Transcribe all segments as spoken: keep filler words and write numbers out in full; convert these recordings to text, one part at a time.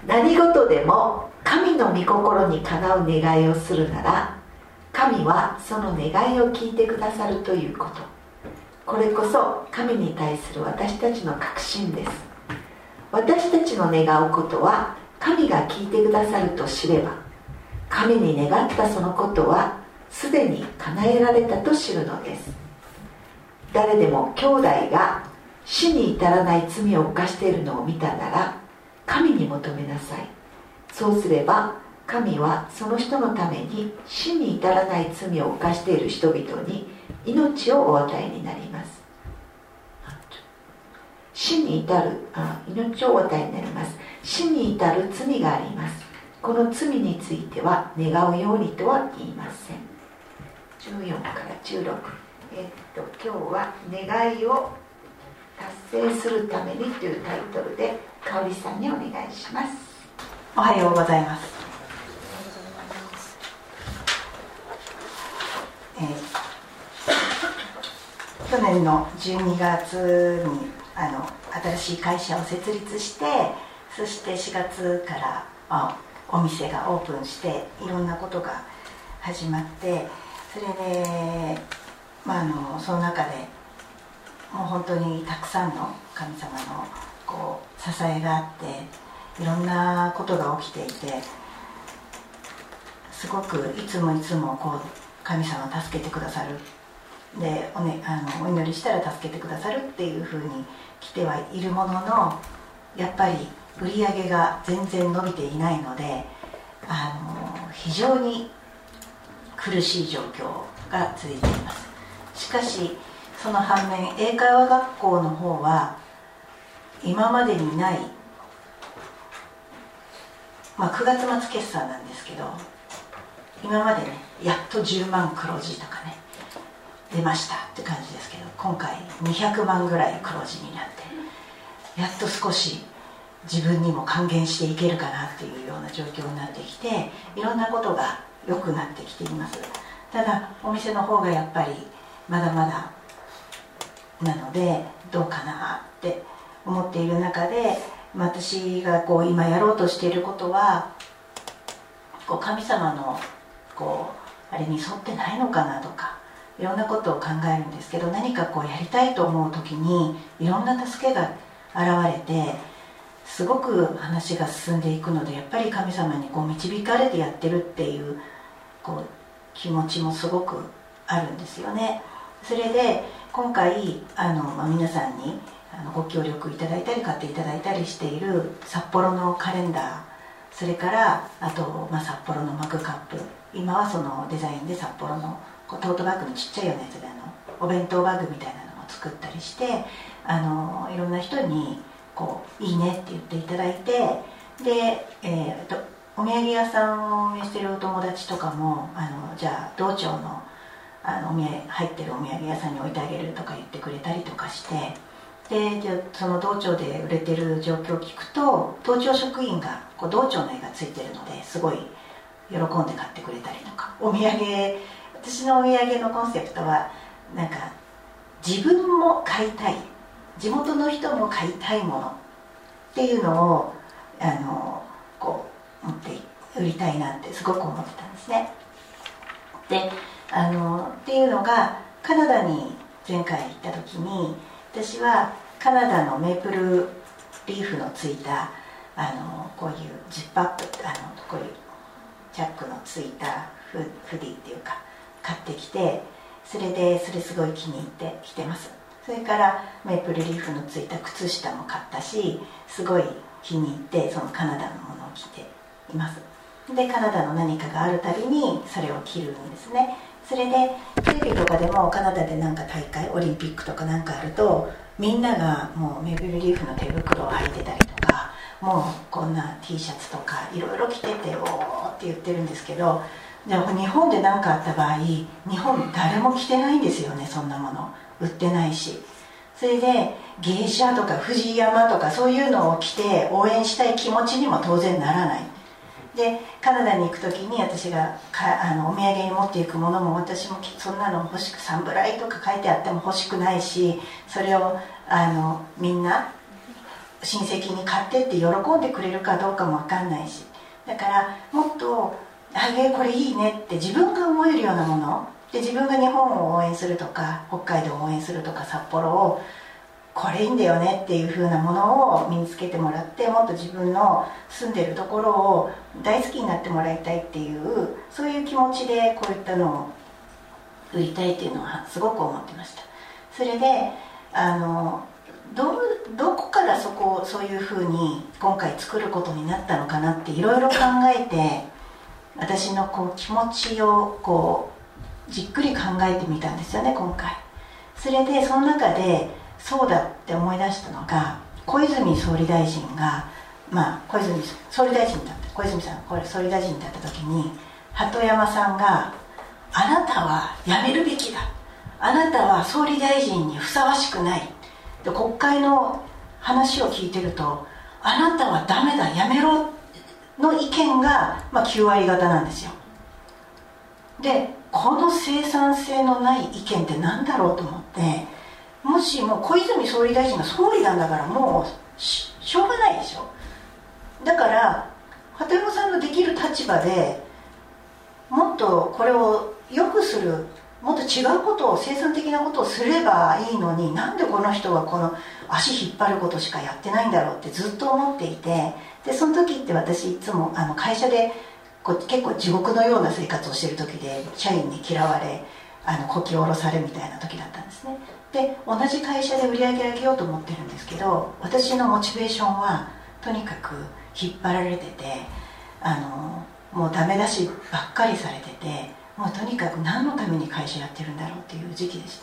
何事でも神の御心にかなう願いをするなら、神はその願いを聞いてくださるということ。これこそ神に対する私たちの確信です。私たちの願うことは神が聞いてくださると知れば、神に願ったそのことはすでに叶えられたと知るのです。誰でも兄弟が死に至らない罪を犯しているのを見たなら、神に求めなさい。そうすれば神はその人のために死に至らない罪を犯している人々に命をお与えになります。死に至るあ命をお与えになります。死に至る罪があります。この罪については願うようにとは言いません。じゅうよんからじゅうろく、えっと今日は願いを達成するためにというタイトルで香織さんにお願いします。 おはようございます。えー、去年のじゅうにがつにあの新しい会社を設立して、そしてしがつからあお店がオープンして、いろんなことが始まって、それで、まあ、あのその中でもう本当にたくさんの神様のこう支えがあって、いろんなことが起きていて、すごくいつもいつもこう神様を助けてくださる、で お,、ね、あのお祈りしたら助けてくださるっていうふうに来てはいるものの、やっぱり売り上げが全然伸びていないので、あの非常に苦しい状況が続いています。しかしその反面、英会話学校の方は今までにない、まあ、くがつ末決算なんですけど、今までねやっとじゅうまん黒字とかね出ましたって感じですけど、今回にひゃくまんぐらい黒字になって、やっと少し自分にも還元していけるかなっていうような状況になってきて、いろんなことが良くなってきています。ただお店の方がやっぱりまだまだなので、どうかなって思っている中で、私がこう今やろうとしていることは、こう神様のこうあれに沿ってないのかなとか、いろんなことを考えるんですけど、何かこうやりたいと思う時にいろんな助けが現れて、すごく話が進んでいくので、やっぱり神様にこう導かれてやってるっていう、こう気持ちもすごくあるんですよね。それで今回あの、まあ、皆さんにあのご協力いただいたり買っていただいたりしている札幌のカレンダー、それからあと、まあ、札幌のマグカップ、今はそのデザインで札幌のこうトートバッグのちっちゃいようなやつで、あのお弁当バッグみたいなのも作ったりして、あのいろんな人にこういいねって言っていただいて、で、えー、とお土産屋さんを運営しているお友達とかも、あのじゃあ道庁のあのお土産入ってるお土産屋さんに置いてあげるとか言ってくれたりとかして、でじゃその道庁で売れてる状況を聞くと、道庁職員がこう道庁の絵がついてるのですごい喜んで買ってくれたりとか、お土産、私のお土産のコンセプトはなんか自分も買いたい、地元の人も買いたいものっていうのをあのこう持って売りたいなってすごく思ってたんですね。であのっていうのが、カナダに前回行った時に、私はカナダのメープルリーフのついたあのこういうジップアップ、あのこういうチャックのついたフ、フディっていうか買ってきて、それでそれすごい気に入って着てます。それからメープルリーフのついた靴下も買ったし、すごい気に入ってそのカナダのものを着ています。でカナダの何かがあるたびにそれを着るんですね。それでテレビとかでもカナダでなんか大会、オリンピックとかなんかあると、みんながもうメープルリーフの手袋を履いてたりとか、もうこんな T シャツとかいろいろ着てて、おーって言ってるんですけど、でも日本で何かあった場合、日本誰も着てないんですよね。そんなもの売ってないし。それで芸者とか藤山とかそういうのを着て応援したい気持ちにも当然ならない。でカナダに行く時に私がかあのお土産に持っていくものも、私もそんなの欲しく、サンブライとか書いてあっても欲しくないし、それをあのみんな親戚に買ってって喜んでくれるかどうかも分かんないし、だからもっと「あげこれいいね」って自分が思えるようなもので、自分が日本を応援するとか北海道を応援するとか札幌をこれいいんだよねっていう風なものを身につけてもらって、もっと自分の住んでるところを大好きになってもらいたいっていう、そういう気持ちでこういったのを売りたいっていうのはすごく思ってました。それであの ど, どこからそこをそういう風に今回作ることになったのかなっていろいろ考えて、私のこう気持ちをこうじっくり考えてみたんですよね今回。それでその中でそうだって思い出したのが、小泉総理大臣が、まあ、小泉総理大臣だった小泉さんこれ総理大臣だった時に鳩山さんが「あなたは辞めるべきだ、あなたは総理大臣にふさわしくない」で国会の話を聞いてると「あなたはダメだ、辞めろ」の意見が、まあ、きゅうわりがたなんですよ。でこの生産性のない意見って何だろうと思って、もしもう小泉総理大臣が総理なんだからもう し, しょうがないでしょ。だから鳩山さんのできる立場でもっとこれを良くする、もっと違うことを生産的なことをすればいいのに、なんでこの人はこの足引っ張ることしかやってないんだろうってずっと思っていて、でその時って私いつもあの会社でこう結構地獄のような生活をしている時で、社員に嫌われあのこき下ろされみたいな時だったんですね。で同じ会社で売り上げ上げようと思ってるんですけど、私のモチベーションはとにかく引っ張られてて、あのもうダメ出しばっかりされてて、もうとにかく何のために会社やってるんだろうっていう時期でした。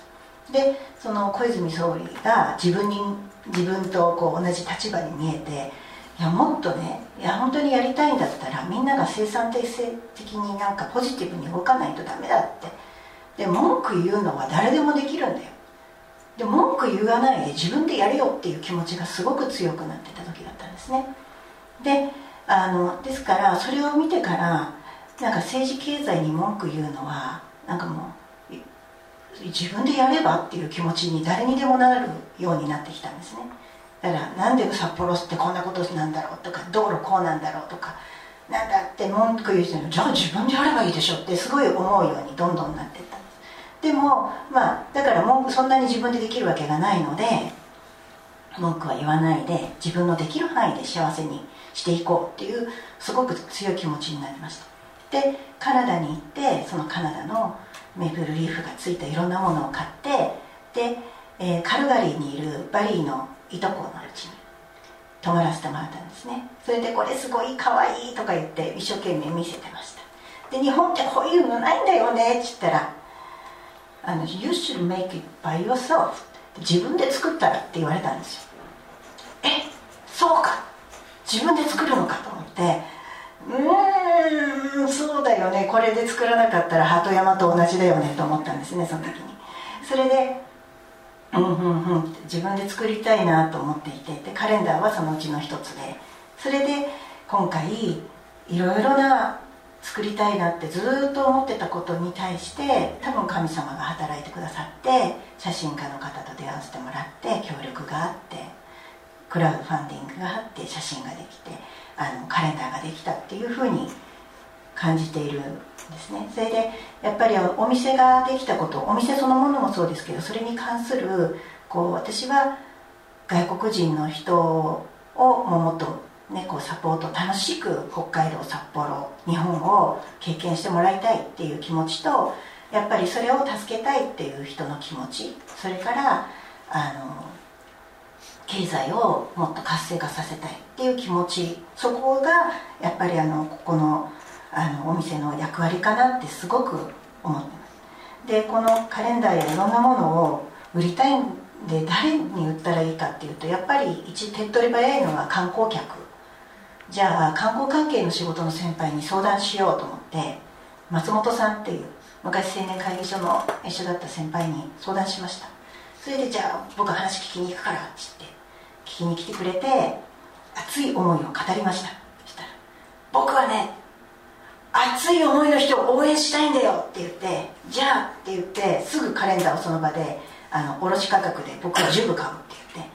でその小泉総理が自分に自分とこう同じ立場に見えて、いやもっとね、いや本当にやりたいんだったらみんなが生産的になんかポジティブに動かないとダメだって。で文句言うのは誰でもできるんだよ。で文句言わないで自分でやるよっていう気持ちがすごく強くなってた時だったんですね。であのですからそれを見てからなんか政治経済に文句言うのはなんかもう自分でやればっていう気持ちに誰にでもなるようになってきたんですね。だからなんで札幌ってこんなことなんだろうとか、道路こうなんだろうとか、なんだって文句言う人にじゃあ自分でやればいいでしょってすごい思うようにどんどんなっていったんです。でもまあだから文句そんなに自分でできるわけがないので、文句は言わないで自分のできる範囲で幸せにしていこうっていうすごく強い気持ちになりました。でカナダに行って、そのカナダのメープルリーフがついたいろんなものを買って、で、えー、カルガリーにいるバリーのいとこのうちに泊まらせてもらったんですね。それでこれすごいかわいいとか言って一生懸命見せてました。で日本ってこういうのないんだよねって言ったら、あの You should make it by yourself、 自分で作ったらって言われたんですよ。え、そうか、自分で作るのかと思って、うーんそうだよね、これで作らなかったら鳩山と同じだよねと思ったんですね、その時に。それでうんうんうんって自分で作りたいなと思っていて、でカレンダーはそのうちの一つで、それで今回いろいろな作りたいなってずっと思ってたことに対して多分神様が働いてくださって、写真家の方と出会わせてもらって協力があって、クラウドファンディングがあって写真ができて、あのカレンダーができたっていうふうに感じているんですね。それでやっぱりお店ができたこと、お店そのものもそうですけど、それに関するこう私は外国人の人をももっと、ね、こうサポート、楽しく北海道、札幌、日本を経験してもらいたいっていう気持ちと、やっぱりそれを助けたいっていう人の気持ち、それからあの経済をもっと活性化させたいっていう気持ち、そこがやっぱりあのここのあのお店の役割かなってすごく思ってます。でこのカレンダーやいろんなものを売りたいんで、誰に売ったらいいかっていうと、やっぱり一手っ取り早いのは観光客。じゃあ観光関係の仕事の先輩に相談しようと思って、松本さんっていう昔青年会議所の一緒だった先輩に相談しました。それでじゃあ僕話聞きに行くからって言って聞きに来てくれて、熱い思いを語りました。そしたら僕はね、熱い思いの人を応援したいんだよって言って、じゃあって言ってすぐカレンダーをその場であの卸価格で僕はじゅうぶ買うって言って、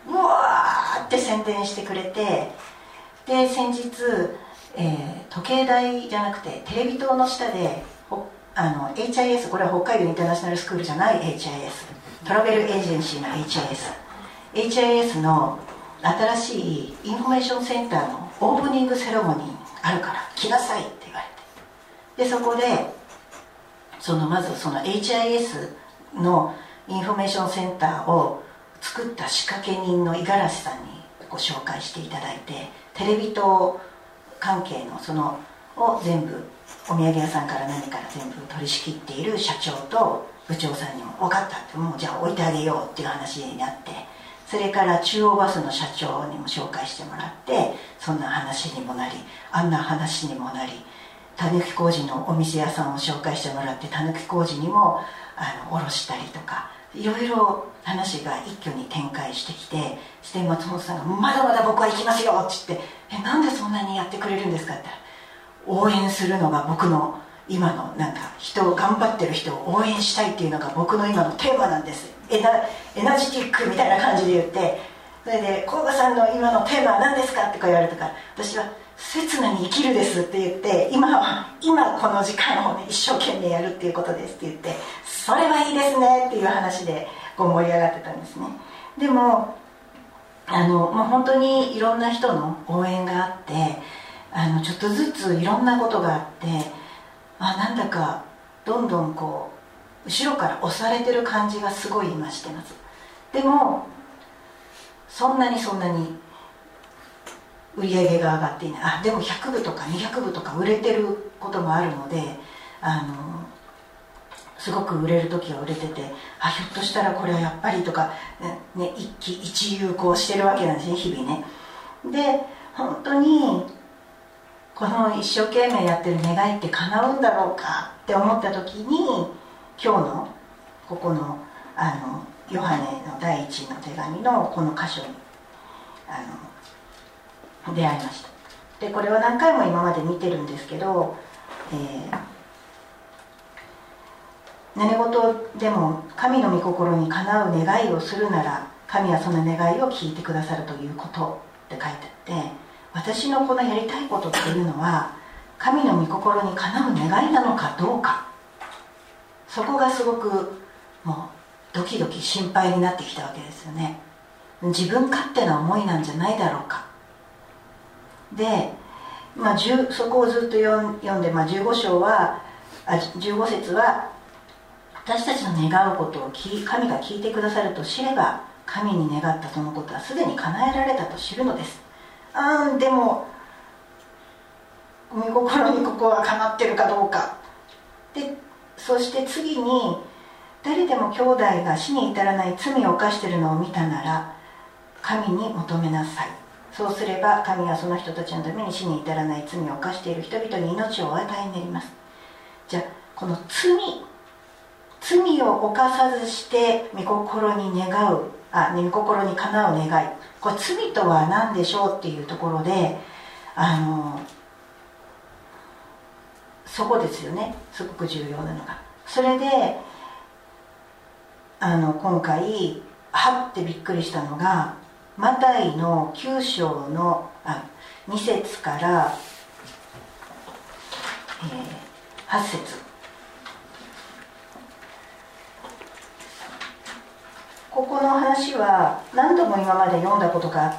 うわーって宣伝してくれて、で先日、えー、時計台じゃなくてテレビ塔の下であの エイチアイエス、 これは北海道インターナショナルスクールじゃない エイチアイエス、 トラベルエージェンシーの エイチアイエス、 エイチアイエス の新しいインフォメーションセンターのオープニングセレモニーあるから来なさいって言われて、でそこでそのまずその エイチアイエス のインフォメーションセンターを作った仕掛け人の五十嵐さんにご紹介していただいて、テレビ塔関係のそのを全部お土産屋さんから何から全部取り仕切っている社長と部長さんにも分かったって、もうじゃあ置いてあげようっていう話になって、それから中央バスの社長にも紹介してもらって、そんな話にもなりあんな話にもなり、たぬき工事のお店屋さんを紹介してもらって、たぬき工事にもあの卸したりとか、いろいろ話が一挙に展開してきて、して松本さんが「まだまだ僕は行きますよ」って言って「えなんでそんなにやってくれるんですか?」って言ったら、応援するのが僕の今のなんか人を頑張ってる人を応援したいっていうのが僕の今のテーマなんです、エナ、エナジティックみたいな感じで言って、それで「甲賀さんの今のテーマは何ですか?」ってこう言われたから、私は「刹那に生きるです」って言って、今は今この時間をね一生懸命やるっていうことですって言って、それはいいですねっていう話でこう盛り上がってたんですね。でもあのもう本当にいろんな人の応援があって、あのちょっとずついろんなことがあって、あなんだかどんどんこう後ろから押されてる感じがすごい今してます。でもそんなにそんなに売り上げが上がっていない。あでもひゃくぶとかにひゃくぶとか売れてることもあるので、あのすごく売れる時は売れてて、あひょっとしたらこれはやっぱりとか、ね、一喜一憂こうしてるわけなんですね、日々ね。で本当にこの一生懸命やってる願いって叶うんだろうかって思った時に、今日のここのあのヨハネの第一の手紙のこの箇所にあの出会いました。でこれは何回も今まで見てるんですけど、えー何事でも神の御心にかなう願いをするなら、神はその願いを聞いてくださるということって書いてあって、私のこのやりたいことっていうのは神の御心にかなう願いなのかどうか、そこがすごくもうドキドキ心配になってきたわけですよね。自分勝手な思いなんじゃないだろうか。で、まあ、そこをずっと読んで、まあ、じゅうご章はあじゅうご節は、私たちの願うことを神が聞いてくださると知れば、神に願ったそのことはすでに叶えられたと知るのです。あーでも御心にここは叶ってるかどうかで、そして次に、誰でも兄弟が死に至らない罪を犯しているのを見たなら神に求めなさい。そうすれば神はその人たちのために死に至らない罪を犯している人々に命をお与えになります。じゃあこの罪罪を犯さずして御心に願うあ御心にかなう願い、これ罪とは何でしょうっていうところで、あのそこですよね、すごく重要なのが。それであの今回はってびっくりしたのが、マタイのきゅう章のあに節から、えー、はち節、ここの話は何度も今まで読んだことがあって、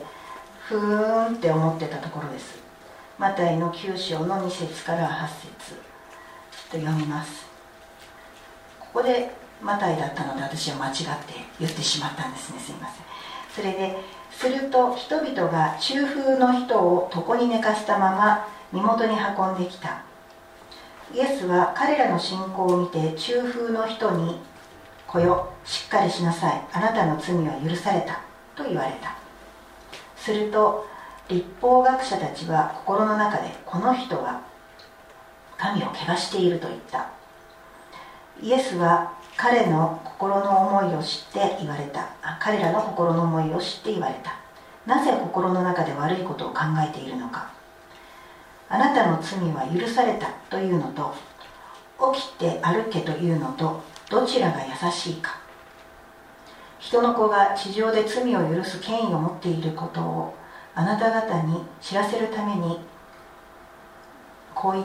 ふーんって思ってたところです。マタイのきゅう章のに節からはち節と読みます。ここでマタイだったので私は間違って言ってしまったんですね、すいません。それですると人々が中風の人を床に寝かせたまま身元に運んできた。イエスは彼らの信仰を見て中風の人に、来よ、しっかりしなさい、あなたの罪は許されたと言われた。すると律法学者たちは心の中で、この人は神を汚していると言った。イエスは彼の心の思いを知って言われた。彼らの心の思いを知って言われた。なぜ心の中で悪いことを考えているのか。あなたの罪は許されたというのと、起きて歩けというのと、どちらが優しいか。 人の子が地上で罪を許す権威を持っていることをあなた方に知らせるためにこう言って、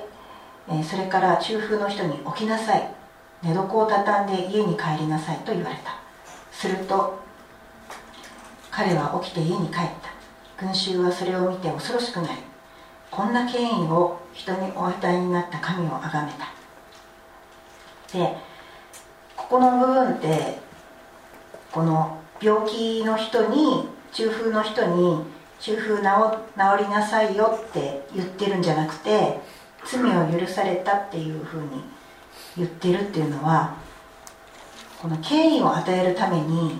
それから中風の人に起きなさい、寝床を畳んで家に帰りなさいと言われた。すると彼は起きて家に帰った。群衆はそれを見て恐ろしくなり、こんな権威を人にお与えになった神を崇めた。で、ここの部分ってこの病気の人に、中風の人に中風治、治りなさいよって言ってるんじゃなくて、罪を許されたっていうふうに言ってるっていうのは、この権威を与えるために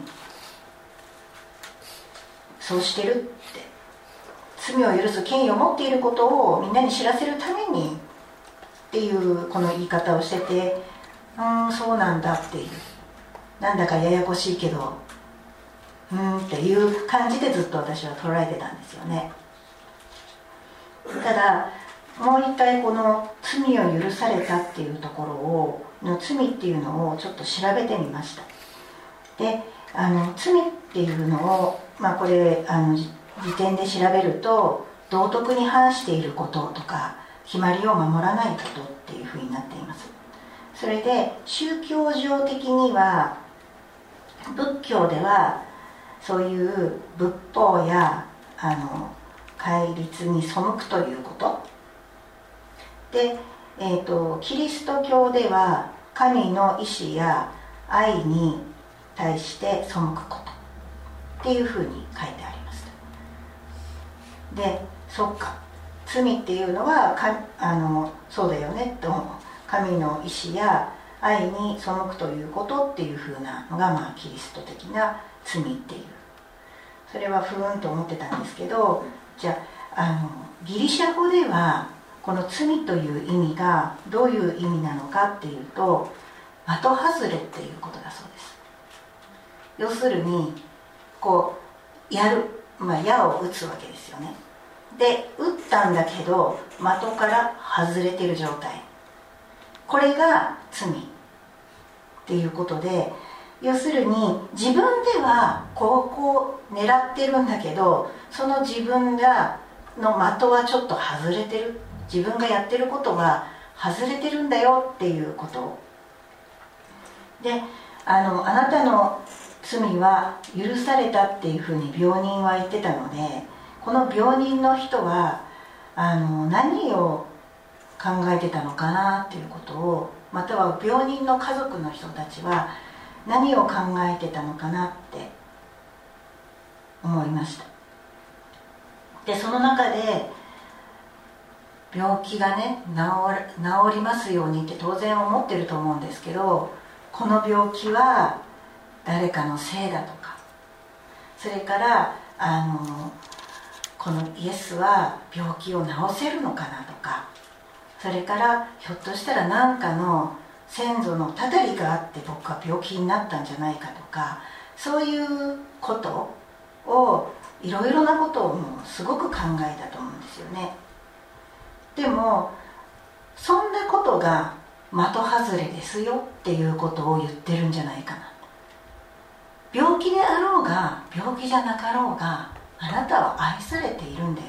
そうしてるって、罪を許す権威を持っていることをみんなに知らせるためにっていうこの言い方をしてて、うーんそうなんだっていう、なんだかややこしいけどうーんっていう感じでずっと私は捉えてたんですよね。ただもう一回この罪を許されたっていうところをの罪っていうのをちょっと調べてみました。で、あの罪っていうのを、まあ、これあの時点で調べると、道徳に反していることとか決まりを守らないことっていうふうになっています。それで宗教上的には、仏教ではそういう仏法やあの戒律に背くということで、えーと、キリスト教では神の意志や愛に対して背くことっていうふうに書いてあります。で、そっか、罪っていうのはかあのそうだよねと、神の意志や愛に背くということっていうふうなのが、まあ、キリスト的な罪っていう、それはふーんと思ってたんですけど、じゃあ、あのギリシャ語ではこの罪という意味がどういう意味なのかっていうと、的外れっていうことだそうです。要するにこうやる、まあ、矢を打つわけですよね。で、打ったんだけど的から外れてる状態、これが罪っていうことで、要するに自分ではこうこう狙ってるんだけど、その自分がの的はちょっと外れてる、自分がやってることが外れてるんだよっていうことで、あのあなたの罪は許されたっていうふうに病人は言ってたので、この病人の人はあの何を考えてたのかなっていうことを、または病人の家族の人たちは何を考えてたのかなって思いました。で、その中で病気がね 治, 治りますようにって当然思ってると思うんですけど、この病気は誰かのせいだとか、それからあのこのイエスは病気を治せるのかなとか、それからひょっとしたら何かの先祖のたたりがあって僕は病気になったんじゃないかとか、そういうことをいろいろなことをもうすごく考えたと思うんですよね。でもそんなことが的外れですよっていうことを言ってるんじゃないかな。病気であろうが病気じゃなかろうがあなたは愛されているんだよ。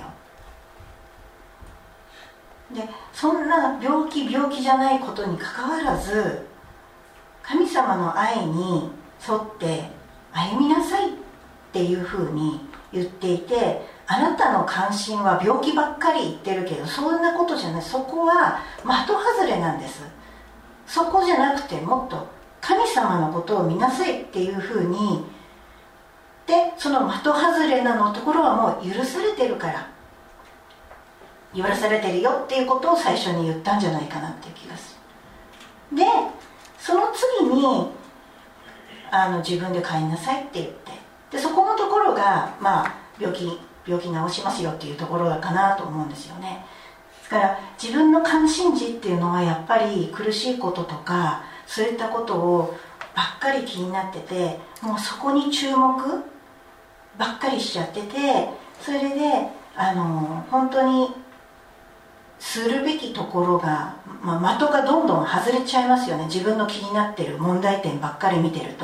で、そんな病気病気じゃないことにかかわらず、神様の愛に沿って歩みなさいっていうふうに言っていて、あなたの関心は病気ばっかり言ってるけど、そんなことじゃない、そこは的外れなんです。そこじゃなくて、もっと神様のことを見なさいっていうふうに、でその的外れなのところはもう許されてるから、許されてるよっていうことを最初に言ったんじゃないかなっていう気がする。でその次にあの自分で帰りなさいって言って、でそこのところが、まあ、病気病気治しますよっていうところかなと思うんですよね。ですから自分の関心事っていうのはやっぱり苦しいこととかそういったことをばっかり気になってて、もうそこに注目ばっかりしちゃってて、それであの本当にするべきところが、まあ、的がどんどん外れちゃいますよね。自分の気になってる問題点ばっかり見てると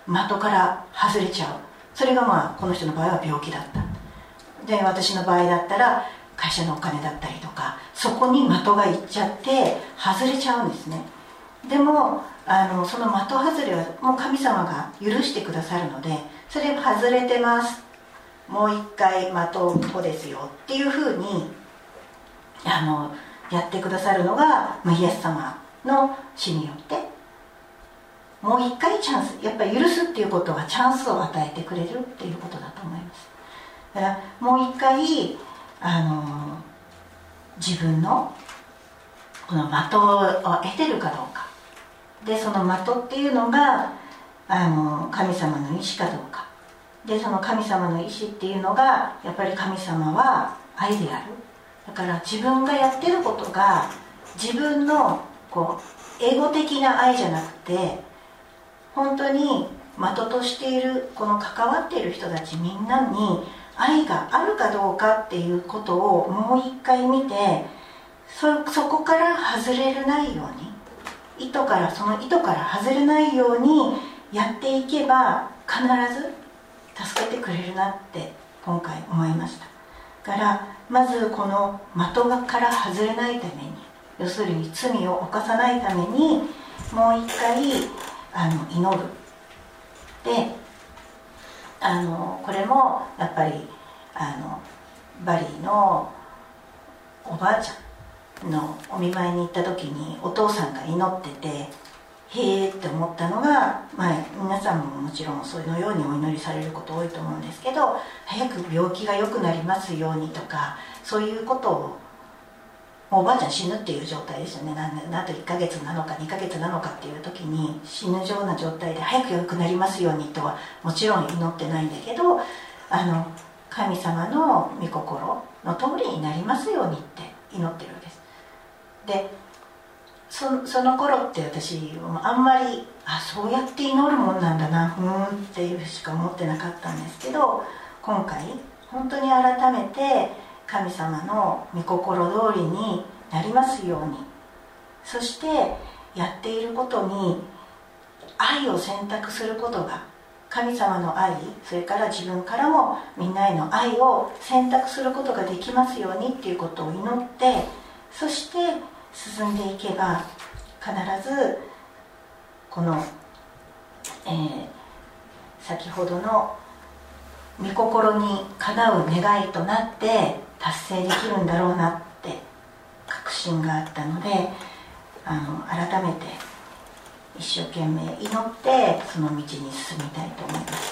的から外れちゃう。それがまあこの人の場合は病気だった。で私の場合だったら会社のお金だったりとか、そこに的がいっちゃって外れちゃうんですね。でもあのその的外れはもう神様が許してくださるので、それ外れてます、もう一回的ここですよっていうふうにあのやってくださるのが、まあ、イエス様の死によってもう一回チャンス、やっぱり許すっていうことはチャンスを与えてくれるっていうことだと思います。だからもう一回あの自分のこの的を得てるかどうかで、その的っていうのがあの神様の意志かどうかで、その神様の意志っていうのがやっぱり神様は愛である。だから自分がやってることが自分のこうエゴ的な愛じゃなくて、本当に的としているこの関わっている人たちみんなに愛があるかどうかっていうことをもう一回見て、 そ, そこから外れないように、意図からその意図から外れないようにやっていけば必ず助けてくれるなって今回思いました。だからまずこの的から外れないために、要するに罪を犯さないためにもう一回あの祈る。であのこれもやっぱりあのバリのおばあちゃんのお見舞いに行った時にお父さんが祈ってて、へーって思ったのが、まあ、皆さんももちろんそのようにお祈りされること多いと思うんですけど、早く病気が良くなりますようにとか、そういうことをおばあちゃん死ぬっていう状態ですよね。なんといっかげつなのかにかげつなのかっていう時に死ぬような状態で早く良くなりますようにとはもちろん祈ってないんだけど、あの神様の御心の通りになりますようにって祈ってるんです。で そ, その頃って私あんまりあそうやって祈るもんなんだなふーんっていうしか思ってなかったんですけど、今回本当に改めて神様の御心通りになりますように、そしてやっていることに愛を選択することが、神様の愛、それから自分からもみんなへの愛を選択することができますようにっていうことを祈って、そして進んでいけば必ずこの、えー、先ほどの御心にかなう願いとなって達成できるんだろうなって確信があったので、あの改めて一生懸命祈ってその道に進みたいと思います。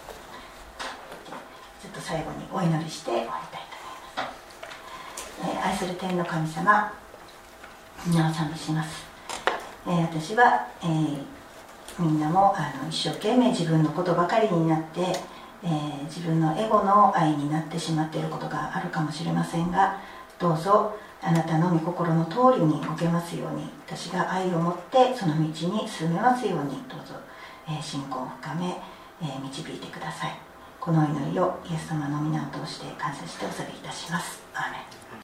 ちょっと最後にお祈りして終わりたいと思います。えー、愛する天の神様、皆を賛美します。えー、私は、えー、みんなもあの一生懸命自分のことばかりになって、えー、自分のエゴの愛になってしまっていることがあるかもしれませんが、どうぞあなたの御心の通りに動けますように、私が愛を持ってその道に進めますように、どうぞ、えー、信仰を深め、えー、導いてください。この祈りをイエス様の皆を通して感謝してお捧げいたします。アーメン。